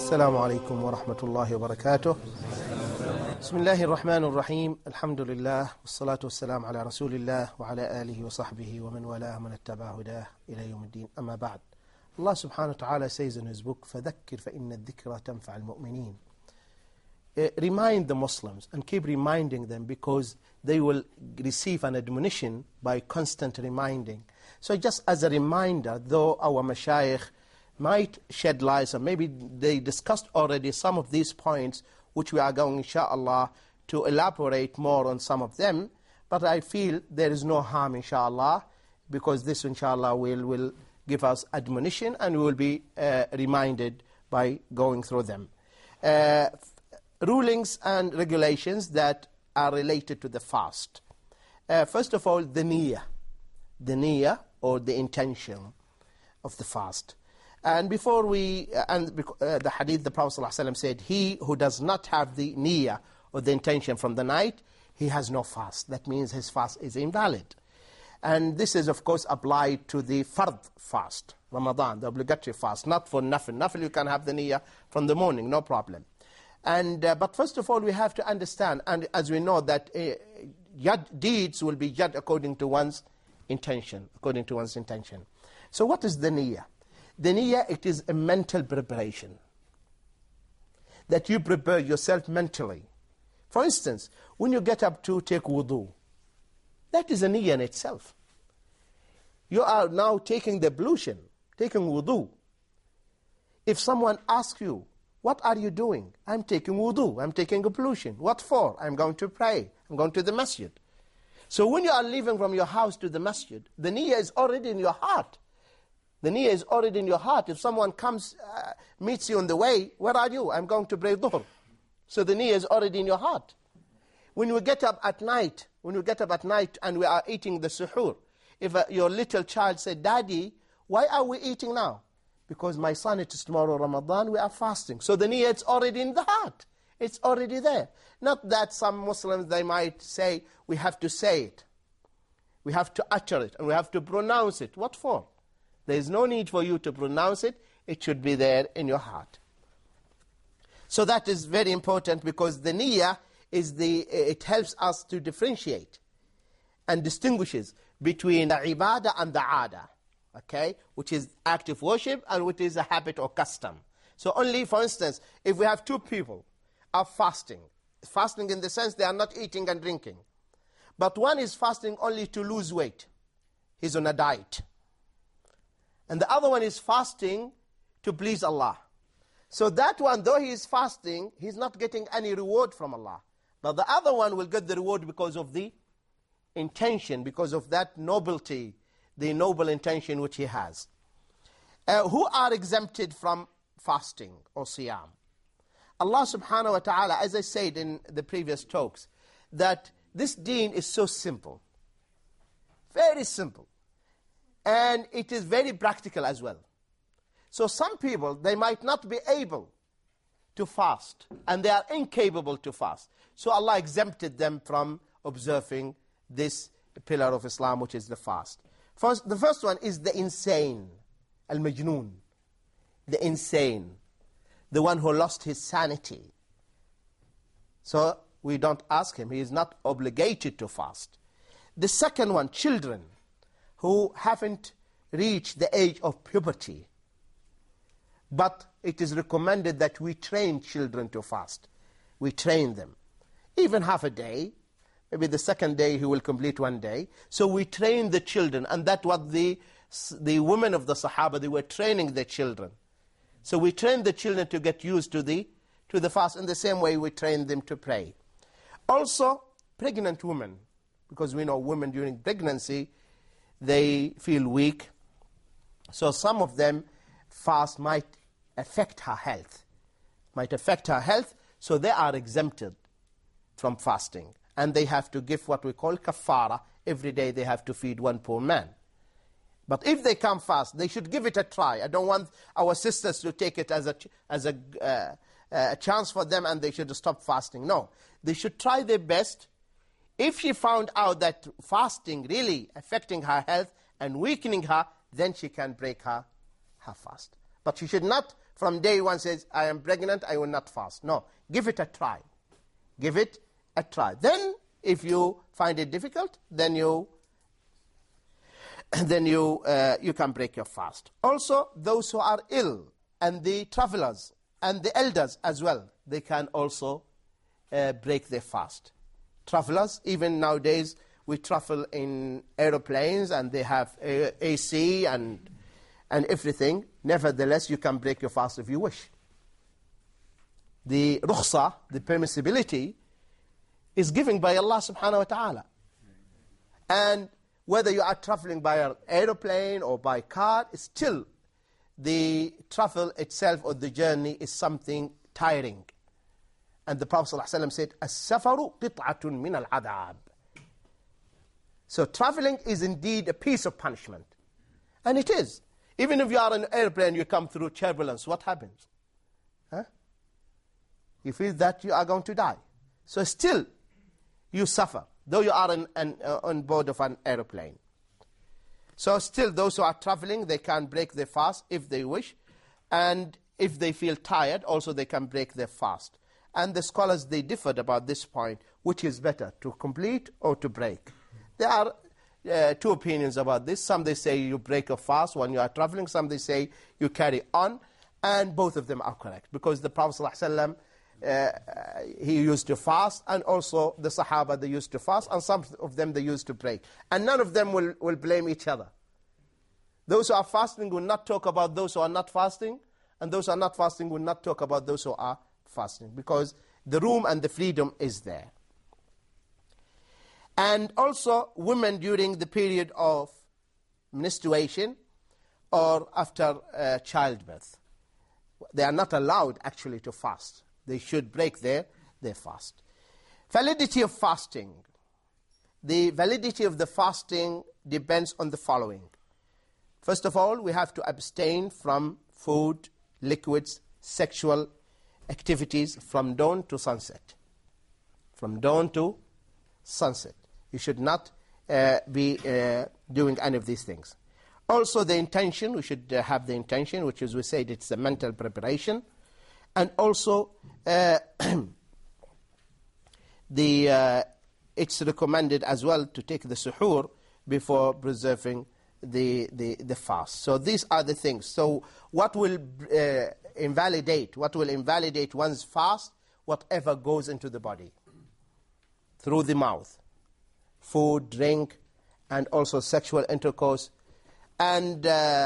السلام عليكم ورحمة الله وبركاته. بسم الله الرحمن الرحيم. الحمد لله والصلاة والسلام على رسول الله وعلى آله وصحبه ومن والاه من اتبع هداه إلى يوم الدين. أما بعد, Allah subhanahu wa ta'ala says in his book, فَذَكِّرْ فَإِنَّ الذِّكْرَ تَنْفَعَ الْمُؤْمِنِينَ. Remind the Muslims and keep reminding them, because they will receive an admonition by constant reminding. So just as a reminder, though our mashayikh might shed light, or maybe they discussed already some of these points, which we are going, inshallah, to elaborate more on some of them, but I feel there is no harm, inshallah, because this, inshallah, will give us admonition and we will be reminded by going through them. Rulings and regulations that are related to the fast. First of all, the niyyah or the intention of the fast. And before the hadith, the Prophet ﷺ said, he who does not have the niyyah or the intention from the night, he has no fast. That means his fast is invalid. And this is, of course, applied to the fard fast, Ramadan, the obligatory fast, not for nafil. Nafil, you can have the niyyah from the morning, no problem. And but first of all, we have to understand, and as we know, that deeds will be judged according to one's intention. So what is the niyyah? The niyyah, it is a mental preparation, that you prepare yourself mentally. For instance, when you get up to take wudu, that is a niyyah in itself. You are now taking the ablution, taking wudu. If someone asks you, what are you doing? I'm taking wudu, I'm taking ablution. What for? I'm going to pray, I'm going to the masjid. So when you are leaving from your house to the masjid, the niyyah is already in your heart. The niyyah is already in your heart. If someone comes, meets you on the way, where are you? I'm going to pray dhuhr. So the niyyah is already in your heart. When you get up at night, and we are eating the suhoor, if your little child said, Daddy, why are we eating now? Because my son, it is tomorrow Ramadan, we are fasting. So the niyyah is already in the heart. It's already there. Not that some Muslims, they might say, we have to say it. We have to utter it, and we have to pronounce it. What for? There is no need for you to pronounce it. It should be there in your heart. So that is very important, because the niyyah it helps us to differentiate and distinguishes between the ibadah and the aada, okay, which is active worship and which is a habit or custom. So only, for instance, if we have two people are fasting in the sense they are not eating and drinking, but one is fasting only to lose weight, he's on a diet, and the other one is fasting to please Allah. So that one, though he is fasting, he's not getting any reward from Allah. But the other one will get the reward because of the intention, because of that nobility, the noble intention which he has. Who are exempted from fasting or siyam? Allah subhanahu wa ta'ala, as I said in the previous talks, that this deen is so simple. Very simple. And it is very practical as well. So some people, they might not be able to fast, and they are incapable to fast. So Allah exempted them from observing this pillar of Islam, which is the fast. The first one is the insane, al-majnoon, the insane, the one who lost his sanity. So we don't ask him, he is not obligated to fast. The second one, children who haven't reached the age of puberty. But it is recommended that we train children to fast. We train them. Even half a day, maybe the second day he will complete one day. So we train the children, and that's what the women of the Sahaba, they were training the children. So we train the children to get used to the fast, in the same way we train them to pray. Also, pregnant women, because we know women during pregnancy, they feel weak. So some of them, fast might affect her health. So they are exempted from fasting. And they have to give what we call kafara. Every day they have to feed one poor man. But if they come fast, they should give it a try. I don't want our sisters to take it as a chance for them and they should stop fasting. No, they should try their best. If she found out that fasting really affecting her health and weakening her, then she can break her fast. But she should not from day one says, I am pregnant, I will not fast. No, give it a try. Give it a try. Then, if you find it difficult, then you can break your fast. Also, those who are ill, and the travelers, and the elders as well, they can also break their fast. Travelers, even nowadays, we travel in aeroplanes, and they have AC and everything. Nevertheless, you can break your fast if you wish. The rukhsa, the permissibility, is given by Allah subhanahu wa ta'ala. And whether you are traveling by an aeroplane or by car, still the travel itself or the journey is something tiring. And the Prophet ﷺ said, "As-safaru qit'atun min al-adab." So traveling is indeed a piece of punishment. And it is. Even if you are in an airplane, you come through turbulence, what happens? Huh? You feel that you are going to die. So still, you suffer, though you are on board of an airplane. So still, those who are traveling, they can break their fast if they wish. And if they feel tired, also they can break their fast. And the scholars, they differed about this point, which is better, to complete or to break. There are two opinions about this. Some they say you break a fast when you are traveling. Some they say you carry on. And both of them are correct. Because the Prophet ﷺ, he used to fast. And also the Sahaba, they used to fast. And some of them, they used to break. And none of them will blame each other. Those who are fasting will not talk about those who are not fasting. And those who are not fasting will not talk about those who are fasting. Because the room and the freedom is there. And also, women during the period of menstruation or after childbirth, they are not allowed actually to fast. They should break their fast. Validity of fasting. The validity of the fasting depends on the following. First of all, we have to abstain from food, liquids, sexual activities from dawn to sunset. From dawn to sunset. You should not be doing any of these things. Also the intention, we should have the intention, which is we said it's a mental preparation. And also it's recommended as well to take the suhoor before preserving the fast. So these are the things. So what will invalidate one's fast? Whatever goes into the body through the mouth. Food, drink, and also sexual intercourse. And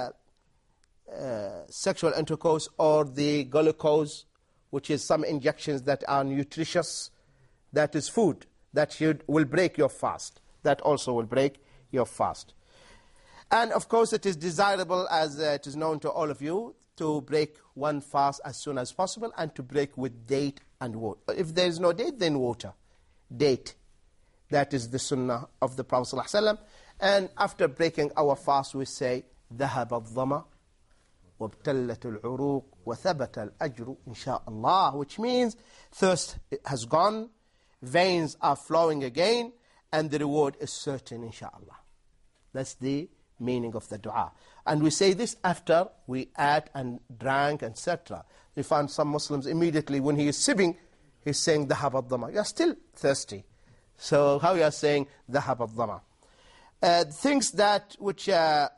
sexual intercourse or the glucose, which is some injections that are nutritious, that is food, that will break your fast. That also will break your fast. And of course it is desirable, as it is known to all of you, to break one fast as soon as possible and to break with date and water. If there is no date, then water. Date. That is the sunnah of the Prophet ﷺ. And after breaking our fast, we say, ذهب الظمأ وابتلت العروق وثبت الأجر إن شاء الله, which means thirst has gone, veins are flowing again, and the reward is certain, inshaAllah. That's the meaning of the dua. And we say this after we ate and drank, etc. We find some Muslims immediately, when he is sipping, he's saying, ذهب الظمأ. You are still thirsty. So how you are saying, ذهب الظمأ? Things that which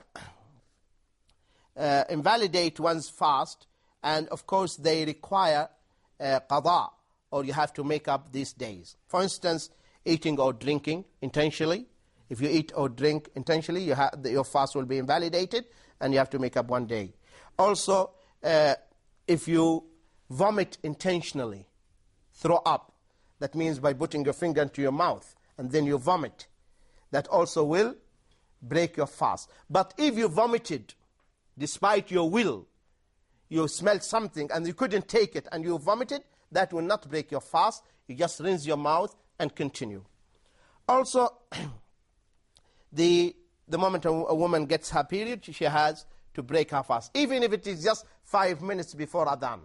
invalidate one's fast, and of course they require qada, or you have to make up these days. For instance, eating or drinking intentionally. If you eat or drink intentionally, your fast will be invalidated, and you have to make up one day. Also, if you vomit intentionally, throw up, that means by putting your finger into your mouth, and then you vomit, that also will break your fast. But if you vomited, despite your will, you smelled something and you couldn't take it and you vomited, that will not break your fast. You just rinse your mouth and continue. Also, the moment a woman gets her period, she has to break her fast, even if it is just 5 minutes before Adhan,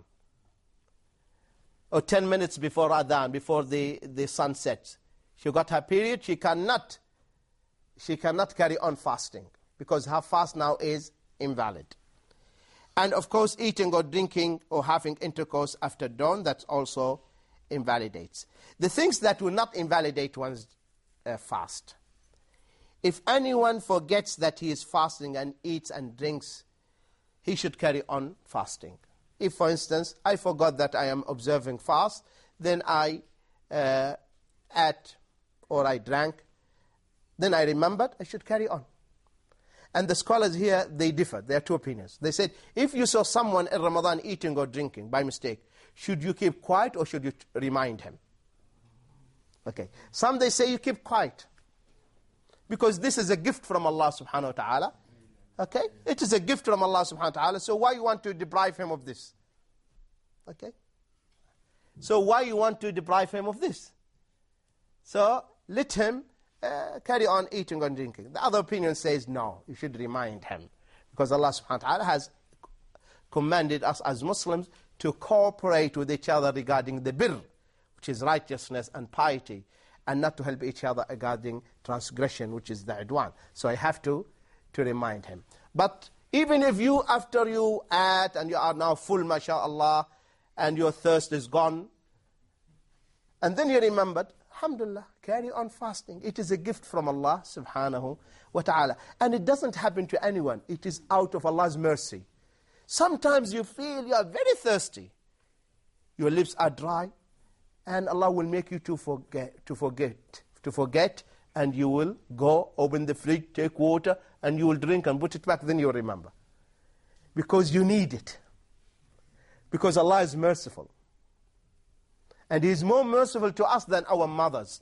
or 10 minutes before Adhan, before the sun sets. She got her period, she cannot carry on fasting, because her fast now is invalid. And of course, eating or drinking or having intercourse after dawn, that also invalidates. The things that will not invalidate one's fast. If anyone forgets that he is fasting and eats and drinks, he should carry on fasting. If, for instance, I forgot that I am observing fast, then I ate or I drank, then I remembered, I should carry on. And the scholars here, they differ. There are two opinions. They said, if you saw someone in Ramadan eating or drinking by mistake, should you keep quiet or should you remind him? Okay. Some they say you keep quiet, because this is a gift from Allah subhanahu wa ta'ala. Okay? It is a gift from Allah subhanahu wa ta'ala, so why you want to deprive him of this? Okay? So why you want to deprive him of this? So let him carry on eating and drinking. The other opinion says no, you should remind him, because Allah subhanahu wa ta'ala has commanded us as Muslims to cooperate with each other regarding the birr, which is righteousness and piety, and not to help each other regarding transgression, which is the idwan. So I have to remind him. But even if you, after you ate and you are now full, mashallah, and your thirst is gone, and then you remembered, alhamdulillah, carry on fasting. It is a gift from Allah subhanahu wa ta'ala. And it doesn't happen to anyone. It is out of Allah's mercy. Sometimes you feel you are very thirsty. Your lips are dry, and Allah will make you to forget, and you will go, open the fridge, take water, and you will drink and put it back, then you will remember. Because you need it. Because Allah is merciful. And He is more merciful to us than our mothers.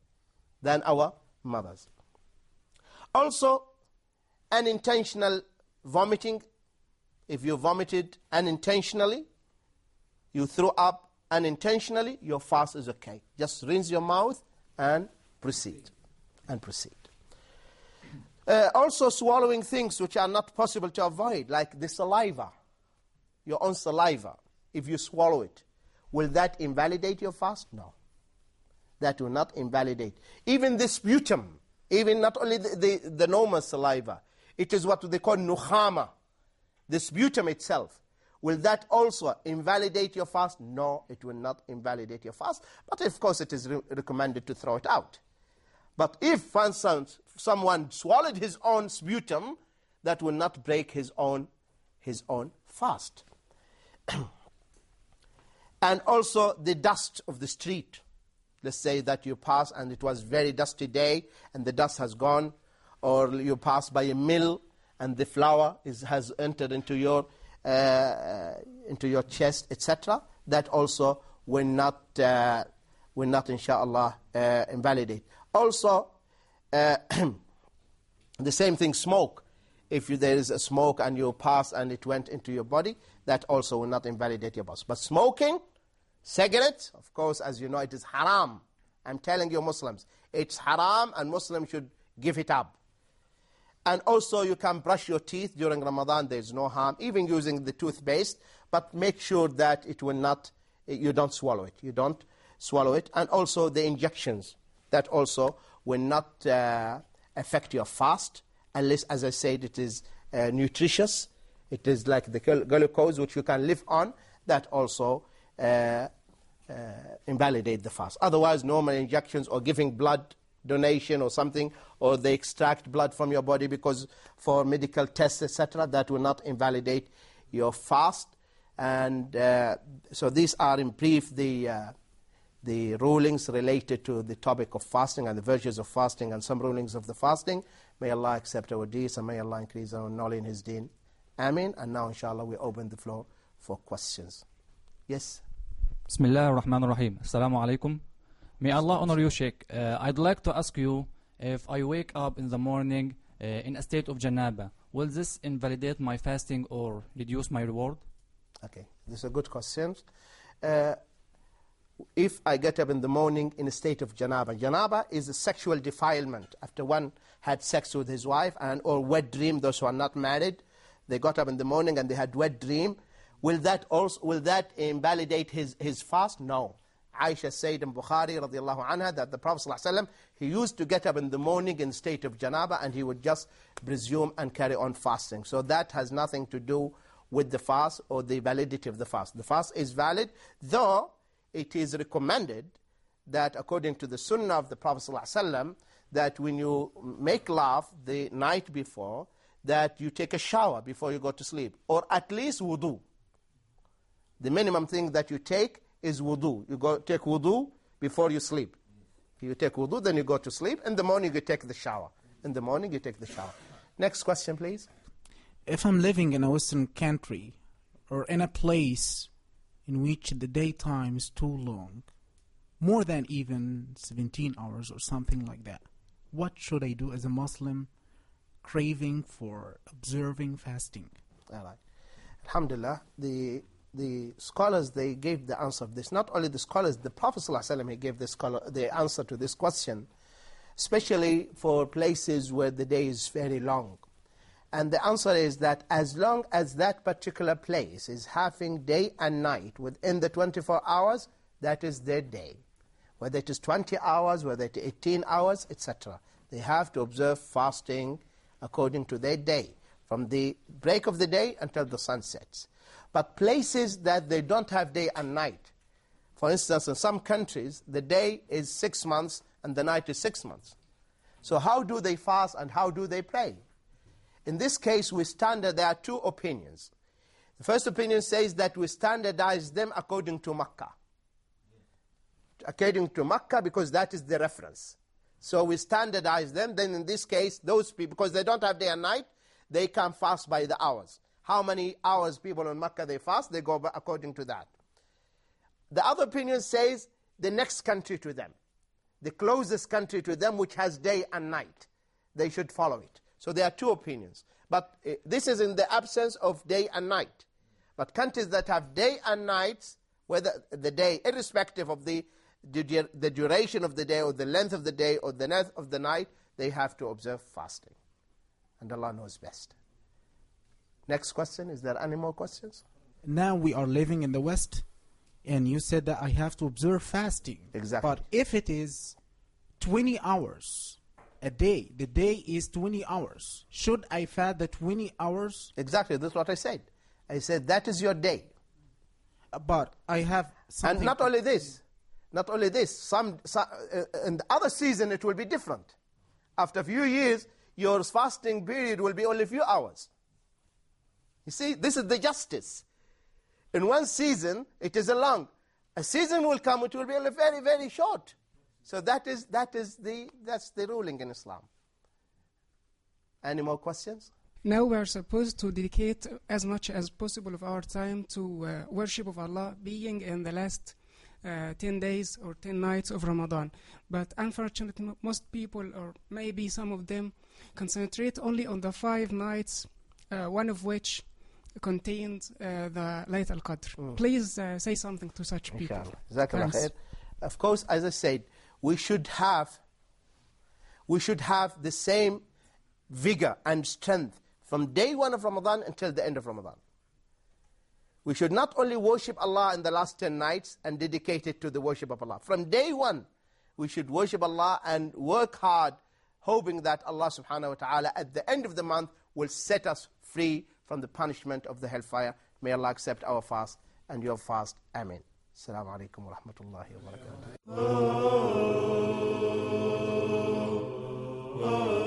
Also, unintentional vomiting. If you vomited unintentionally, you threw up unintentionally, your fast is okay. Just rinse your mouth and proceed. Also swallowing things which are not possible to avoid, like the saliva, your own saliva. If you swallow it, will that invalidate your fast? No. That will not invalidate. Even the sputum, even not only the normal saliva, it is what they call nukhama, the sputum itself. Will that also invalidate your fast? No, it will not invalidate your fast. But of course it is recommended to throw it out. But if, for instance, someone swallowed his own sputum, that will not break his own fast. And also the dust of the street. Let's say that you pass and it was very dusty day and the dust has gone, or you pass by a mill and the flour has entered into your chest, etc. That also will not inshallah invalidate. Also, the same thing, smoke. If there is a smoke and you pass and it went into your body, that also will not invalidate your fast. But smoking, cigarettes, of course, as you know, it is haram. I'm telling you Muslims, it's haram and Muslims should give it up. And also you can brush your teeth during Ramadan, there is no harm, even using the toothpaste, but make sure that it will not, you don't swallow it. And also the injections, that also will not affect your fast, unless, as I said, it is nutritious. It is like the glucose which you can live on, that also invalidate the fast. Otherwise, normal injections or giving blood donation or something, or they extract blood from your body because for medical tests, etc., that will not invalidate your fast. And so these are in brief the rulings related to the topic of fasting and the virtues of fasting and some rulings of the fasting. May Allah accept our deeds and may Allah increase our knowledge in His deen. Ameen. And now inshallah we open the floor for questions. Yes? Bismillah ar-Rahman ar-Rahim. Assalamu alaikum. May Allah honor you, Sheikh. I'd like to ask you, if I wake up in the morning in a state of janaba, will this invalidate my fasting or reduce my reward? Okay, this is a good question. If I get up in the morning in a state of janaba is a sexual defilement. After one had sex with his wife or wet dream, those who are not married, they got up in the morning and they had wet dream. Will that invalidate his fast? No. Aisha said in Bukhari radiallahu anha that the Prophet ﷺ, he used to get up in the morning in state of janaba and he would just presume and carry on fasting. So that has nothing to do with the fast or the validity of the fast. The fast is valid, though it is recommended that according to the sunnah of the Prophet ﷺ, that when you make love the night before, that you take a shower before you go to sleep, or at least wudu. The minimum thing that you take is wudu. You go take wudu before you sleep. You take wudu, then you go to sleep. In the morning, you take the shower. In the morning, you take the shower. Next question, please. If I'm living in a Western country or in a place in which the daytime is too long, more than even 17 hours or something like that, what should I do as a Muslim craving for observing fasting? All right. Alhamdulillah, the scholars, they gave the answer of this. Not only the scholars, the Prophet ﷺ, he gave the answer to this question, especially for places where the day is very long. And the answer is that as long as that particular place is having day and night within the 24 hours, that is their day. Whether it is 20 hours, whether it is 18 hours, etc. They have to observe fasting according to their day, from the break of the day until the sun sets. But places that they don't have day and night, for instance, in some countries, the day is 6 months and the night is 6 months. So how do they fast and how do they pray? In this case, there are two opinions. The first opinion says that we standardize them according to Makkah. According to Makkah, because that is the reference. So we standardize them. Then in this case, those people, because they don't have day and night, they can fast by the hours. How many hours people in Makkah they fast, they go according to that. The other opinion says the next country to them, the closest country to them which has day and night, they should follow it. So there are two opinions. But this is in the absence of day and night. But countries that have day and nights, whether the day, irrespective of the duration of the day or the length of the day or the length of the night, they have to observe fasting. And Allah knows best. Next question. Is there any more questions? Now we are living in the West, and you said that I have to observe fasting. Exactly. But if it is 20 hours a day, the day is 20 hours, should I fast the 20 hours? Exactly, that's what I said. I said that is your day. But I have something... And not only this, in the other season it will be different. After a few years, your fasting period will be only a few hours. You see, this is the justice. In one season, it is a long. A season will come, it will be only very, very short. So that's the ruling in Islam. Any more questions? Now we are supposed to dedicate as much as possible of our time to worship of Allah, being in the last 10 days or 10 nights of Ramadan. But unfortunately, most people, or maybe some of them, concentrate only on the 5 nights, one of which contained the Laylat al-Qadr. Please say something to such people. Jazakallah khair. Of course, as I said, we should have the same vigor and strength from day 1 of Ramadan until the end of Ramadan. We should not only worship Allah in the last 10 nights and dedicate it to the worship of Allah. From day 1, we should worship Allah and work hard, hoping that Allah subhanahu wa ta'ala at the end of the month will set us free from the punishment of the hellfire. May Allah accept our fast and your fast. Amen. Assalamu alaikum wa rahmatullahi wa barakatuh.